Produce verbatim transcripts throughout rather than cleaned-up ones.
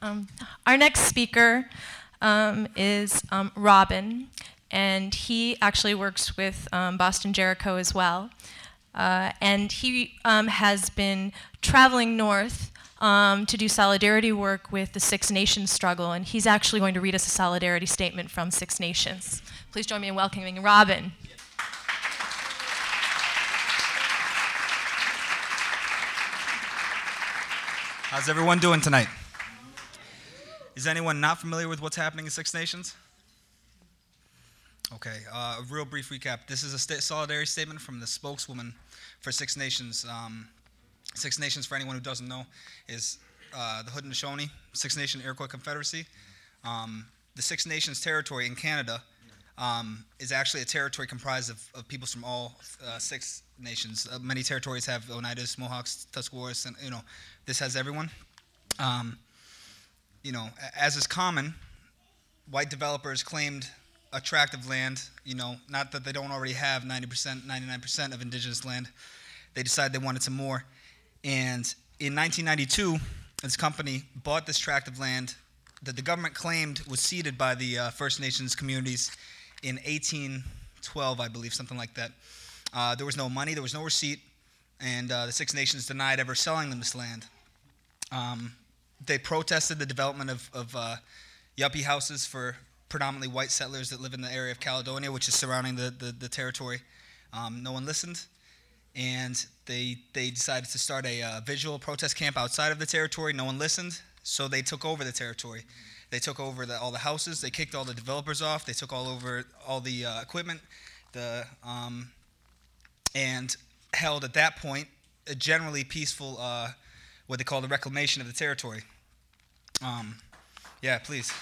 Um, our next speaker um, is um, Robin, and he actually works with um, Boston Jericho as well. Uh, and he um, has been traveling north um, to do solidarity work with the Six Nations struggle, and he's actually going to read us a solidarity statement from Six Nations. Please join me in welcoming Robin. How's everyone doing tonight? Is anyone not familiar with what's happening in Six Nations? Okay, uh, a real brief recap. This is a sta- solidarity statement from the spokeswoman for Six Nations. Um, Six Nations, for anyone who doesn't know, is uh, the Haudenosaunee Six Nation Iroquois Confederacy. Um, the Six Nations territory in Canada um, is actually a territory comprised of, of peoples from all uh, six nations. Uh, many territories have Oneidas, Mohawks, Tuscaroras, and you know, this has everyone. Um, you know, as is common, white developers claimed a tract of land, you know, not that they don't already have ninety percent, ninety-nine percent of indigenous land. They decided they wanted some more. And in nineteen ninety-two, this company bought this tract of land that the government claimed was ceded by the uh, First Nations communities in eighteen twelve, I believe, something like that. Uh, there was no money, there was no receipt, and uh, the Six Nations denied ever selling them this land. Um, they protested the development of, of uh, yuppie houses for predominantly white settlers that live in the area of Caledonia, which is surrounding the, the, the territory. Um, no one listened, and they they decided to start a uh, visual protest camp outside of the territory. No one listened, so they took over the territory. They took over the, all the houses. They kicked all the developers off. They took all over all the uh, equipment, the um, and held at that point a generally peaceful, uh, what they call the reclamation of the territory. Um, yeah, please.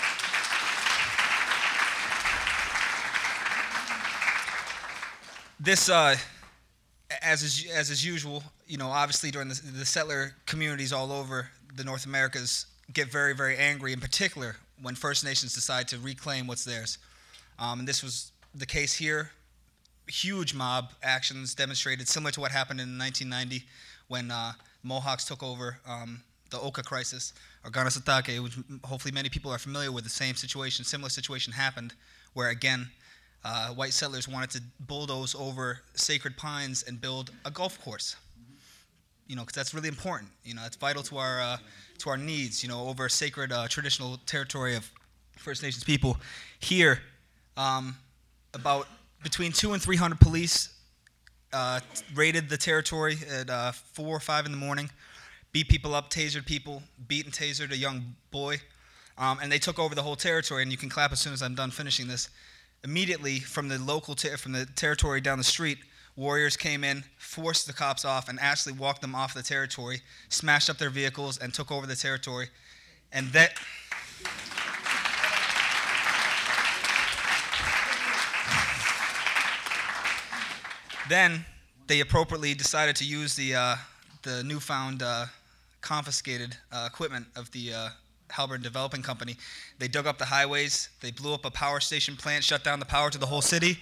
This, uh, as is, as is usual, you know, obviously during the, the settler communities all over the North Americas get very, very angry, in particular when First Nations decide to reclaim what's theirs. Um, and this was the case here. Huge mob actions demonstrated, similar to what happened in nineteen ninety when uh, Mohawks took over um, the Oka crisis, or Ganasatake, which hopefully many people are familiar with. The same situation, similar situation happened, where again, Uh, white settlers wanted to bulldoze over sacred pines and build a golf course. You know, because that's really important. You know, it's vital to our uh, to our needs. You know, over a sacred uh, traditional territory of First Nations people. Here, um, about between two and three hundred police uh, raided the territory at uh, four or five in the morning, beat people up, tasered people, beat and tasered a young boy, um, and they took over the whole territory. And you can clap as soon as I'm done finishing this. Immediately from the local ter- from the territory down the street, warriors came in, forced the cops off, and actually walked them off the territory, smashed up their vehicles, and took over the territory. And that then they appropriately decided to use the uh, the newfound uh, confiscated uh, equipment of the uh, Halberd Developing Company. They dug up the highways, they blew up a power station plant, shut down the power to the whole city.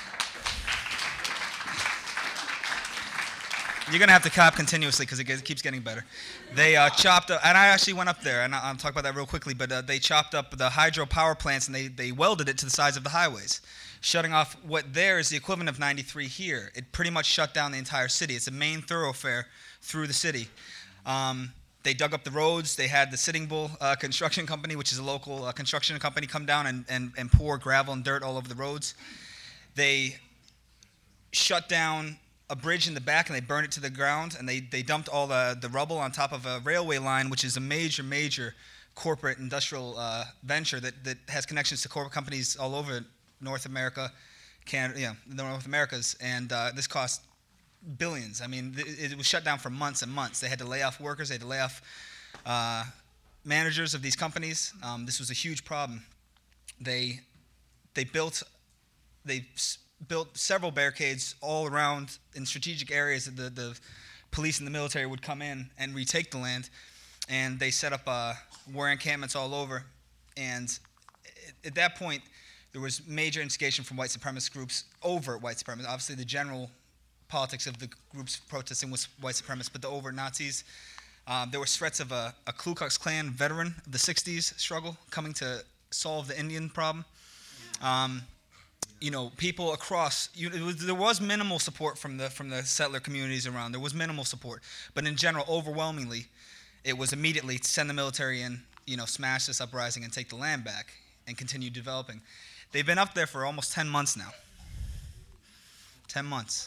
You're going to have to cop continuously because it, it keeps getting better. They uh, chopped up, and I actually went up there, and I'll talk about that real quickly, but uh, they chopped up the hydro power plants and they, they welded it to the sides of the highways, shutting off what there is the equivalent of ninety-three here. It pretty much shut down the entire city. It's a main thoroughfare through the city. Um, They dug up the roads. They had the Sitting Bull uh, Construction Company, which is a local uh, construction company, come down and, and, and pour gravel and dirt all over the roads. They shut down a bridge in the back and they burned it to the ground, and they, they dumped all the, the rubble on top of a railway line, which is a major, major corporate industrial uh, venture that, that has connections to corporate companies all over North America, Canada, you know, the North Americas, and uh, this cost billions. I mean, it was shut down for months and months. They had to lay off workers. They had to lay off uh, managers of these companies. Um, this was a huge problem. They they built they s- built several barricades all around in strategic areas that the, the police and the military would come in and retake the land. And they set up uh, war encampments all over. And at that point, there was major instigation from white supremacist groups over white supremacists. Obviously, the general politics of the groups protesting was white supremacists, but the overt Nazis Um, there were threats of a, a Ku Klux Klan veteran of the sixties struggle coming to solve the Indian problem. Um, you know, people across, you, it was, there was minimal support from the from the settler communities around. There was minimal support. But in general, overwhelmingly, it was immediately to send the military in, you know, smash this uprising and take the land back and continue developing. They've been up there for almost ten months now. ten months.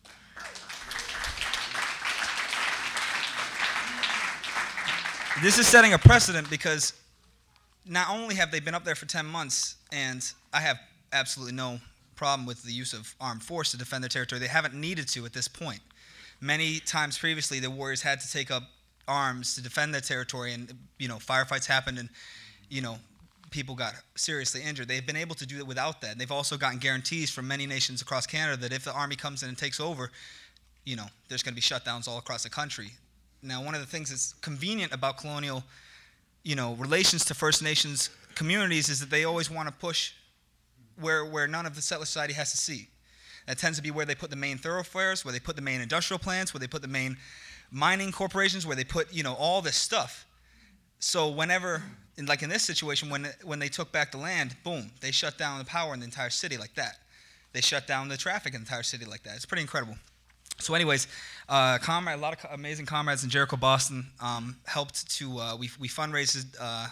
This is setting a precedent because not only have they been up there for ten months, and I have absolutely no problem with the use of armed force to defend their territory, they haven't needed to at this point. Many times previously, the warriors had to take up arms to defend their territory, and you know, firefights happened, and you know, people got seriously injured. They've been able to do it without that. They've also gotten guarantees from many nations across Canada that if the army comes in and takes over, you know, there's going to be shutdowns all across the country. Now, one of the things that's convenient about colonial, you know, relations to First Nations communities is that they always want to push where where none of the settler society has to see. That tends to be where they put the main thoroughfares, where they put the main industrial plants, where they put the main mining corporations, where they put, you know, all this stuff. So whenever, in, like in this situation, when when they took back the land, boom, they shut down the power in the entire city like that. They shut down the traffic in the entire city like that. It's pretty incredible. So anyways, uh, comrade, a lot of amazing comrades in Jericho, Boston um, helped to, uh, we, we fundraised uh,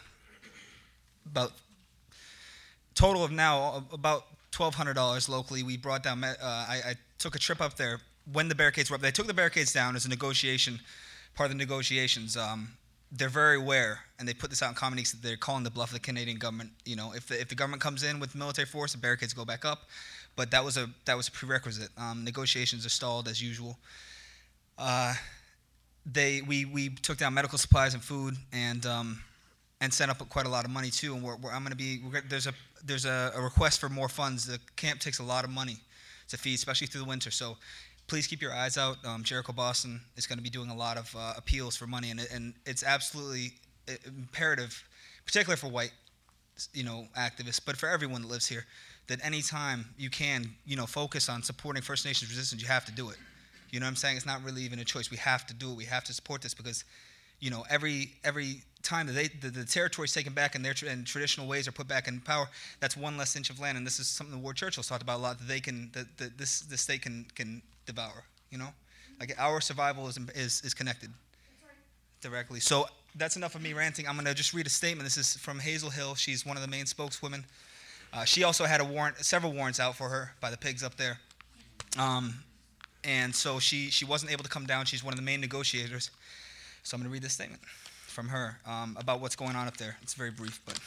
about, total of now about twelve hundred dollars locally. We brought down, uh, I, I took a trip up there when the barricades were up. They took the barricades down as a negotiation, part of the negotiations. Um, they're very aware, and they put this out in communities that they're calling the bluff of the Canadian government. You know, if the, if the government comes in with military force, the barricades go back up. But that was a that was a prerequisite. Um, negotiations are stalled as usual. Uh, they we we took down medical supplies and food, and um, and sent up quite a lot of money too. And we're, we're, I'm going to be we're, there's a there's a, a request for more funds. The camp takes a lot of money to feed, especially through the winter. So please keep your eyes out. Um, Jericho, Boston is going to be doing a lot of uh, appeals for money, and it, and it's absolutely imperative, particularly for white, you know, activists, but for everyone that lives here, that any time you can, you know, focus on supporting First Nations resistance, you have to do it. You know what I'm saying? It's not really even a choice. We have to do it. We have to support this because, you know, every every time that they, the, the territory is taken back and their tra- and traditional ways are put back in power, that's one less inch of land. And this is something the Ward Churchill's talked about a lot, that they can, that, that this the state can can devour. You know, like our survival is is is connected directly. So that's enough of me ranting. I'm going to just read a statement. This is from Hazel Hill. She's one of the main spokeswomen. Uh, she also had a warrant, several warrants out for her by the pigs up there, um, and so she she wasn't able to come down. She's one of the main negotiators. So I'm going to read this statement from her um, about what's going on up there. It's very brief, but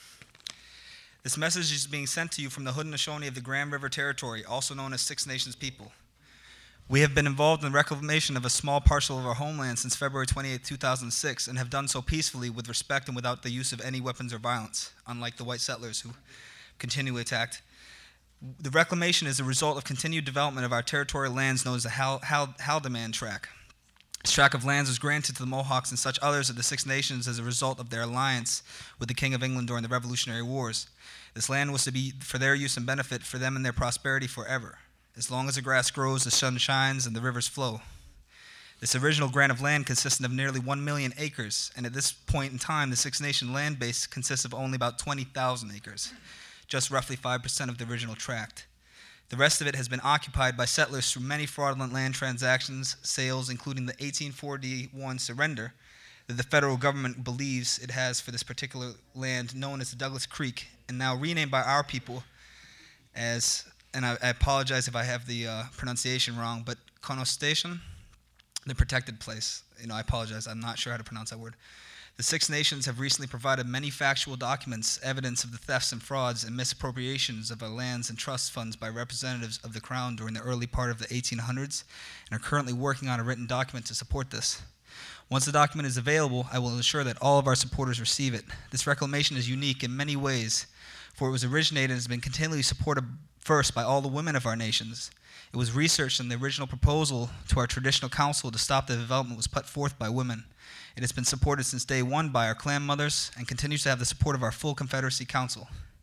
this message is being sent to you from the Haudenosaunee of the Grand River Territory, also known as Six Nations people. We have been involved in the reclamation of a small parcel of our homeland since February twenty-eighth, two thousand six, and have done so peacefully with respect and without the use of any weapons or violence, unlike the white settlers who continually attacked. The reclamation is a result of continued development of our territorial lands known as the Hal- Hal- Haldimand Tract. This tract of lands was granted to the Mohawks and such others of the Six Nations as a result of their alliance with the King of England during the Revolutionary Wars. This land was to be for their use and benefit, for them and their prosperity forever. As long as the grass grows, the sun shines, and the rivers flow. This original grant of land consisted of nearly one million acres, and at this point in time, the Six Nation land base consists of only about twenty thousand acres, just roughly five percent of the original tract. The rest of it has been occupied by settlers through many fraudulent land transactions, sales, including the eighteen forty-one surrender that the federal government believes it has for this particular land known as the Douglas Creek, and now renamed by our people as, and I, I apologize if I have the uh, pronunciation wrong, but Conostation, the protected place. You know, I apologize, I'm not sure how to pronounce that word. The Six Nations have recently provided many factual documents, evidence of the thefts and frauds and misappropriations of our lands and trust funds by representatives of the Crown during the early part of the eighteen hundreds, and are currently working on a written document to support this. Once the document is available, I will ensure that all of our supporters receive it. This reclamation is unique in many ways, for it was originated and has been continually supported first by all the women of our nations. It was researched, and the original proposal to our traditional council to stop the development was put forth by women. It has been supported since day one by our clan mothers and continues to have the support of our full Confederacy Council.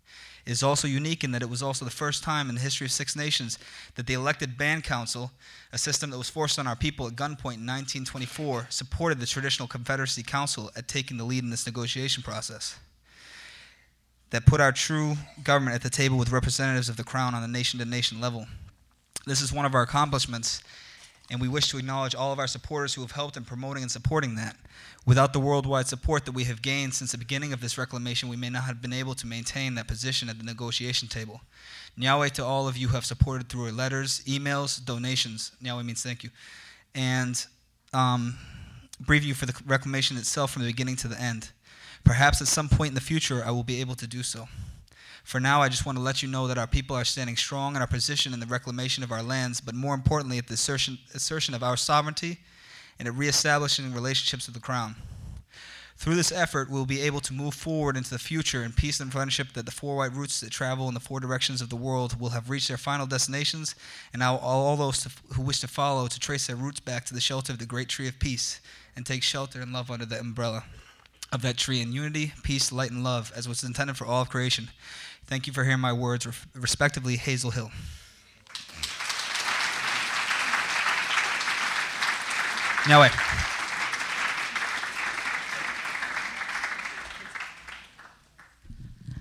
is also unique in that it was also the first time in the history of Six Nations that the elected band council, a system that was forced on our people at gunpoint in nineteen twenty-four, supported the traditional Confederacy Council at taking the lead in this negotiation process. That put our true government at the table with representatives of the Crown on a nation-to-nation level. This is one of our accomplishments, and we wish to acknowledge all of our supporters who have helped in promoting and supporting that. Without the worldwide support that we have gained since the beginning of this reclamation, we may not have been able to maintain that position at the negotiation table. Nyaweh to all of you who have supported through your letters, emails, donations. Nyaweh means thank you. And um, brief you for the reclamation itself from the beginning to the end. Perhaps at some point in the future, I will be able to do so. For now, I just want to let you know that our people are standing strong in our position in the reclamation of our lands, but more importantly, at the assertion, assertion of our sovereignty and at reestablishing relationships with the Crown. Through this effort, we'll be able to move forward into the future in peace and friendship, that the four white roots that travel in the four directions of the world will have reached their final destinations, and now all those who wish to follow to trace their roots back to the shelter of the great tree of peace and take shelter and love under the umbrella of that tree in unity, peace, light, and love, as was intended for all of creation. Thank you for hearing my words, respectively, Hazel Hill. Nyaweh.